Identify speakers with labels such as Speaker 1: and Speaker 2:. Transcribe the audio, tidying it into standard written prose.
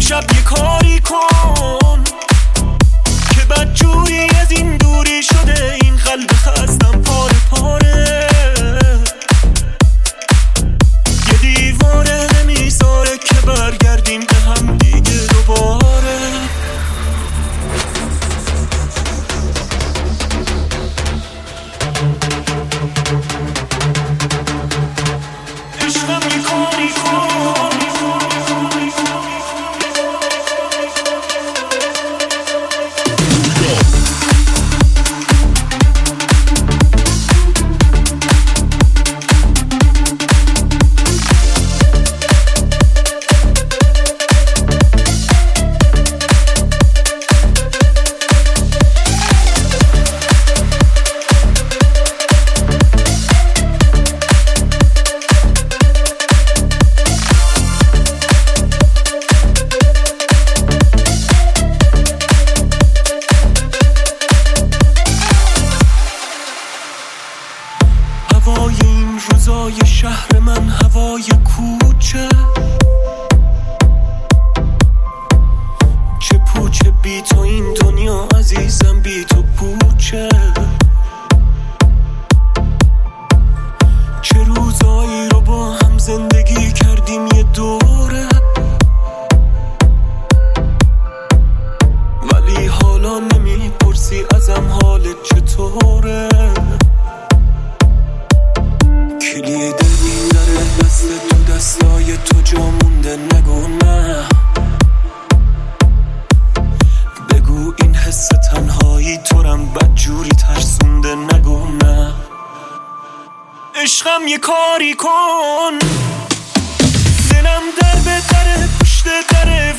Speaker 1: امشب یه کاری کن که بدجوری از این دوری شده این قلب خستم پاره پاره. یه دیواره نمیذاره که برگردیم به هم دیگه دوباره. عشقم یه کاری کن هوای این روزای شهر من، هوای کوچه چه پوچه بی تو این دنیا عزیزم، بی تو پوچه. چه روزایی رو با هم زندگی کردیم یه دوره، ولی حالا نمیپرسی ازم حالت چطوره. کلید این در دست تو دستای تو جا مونده، نگو نه، بگو این حس تنهایی تو رم بدجوری ترسونده، نگو نه. عشقم یه کاری کن، دلم در به در پشت دره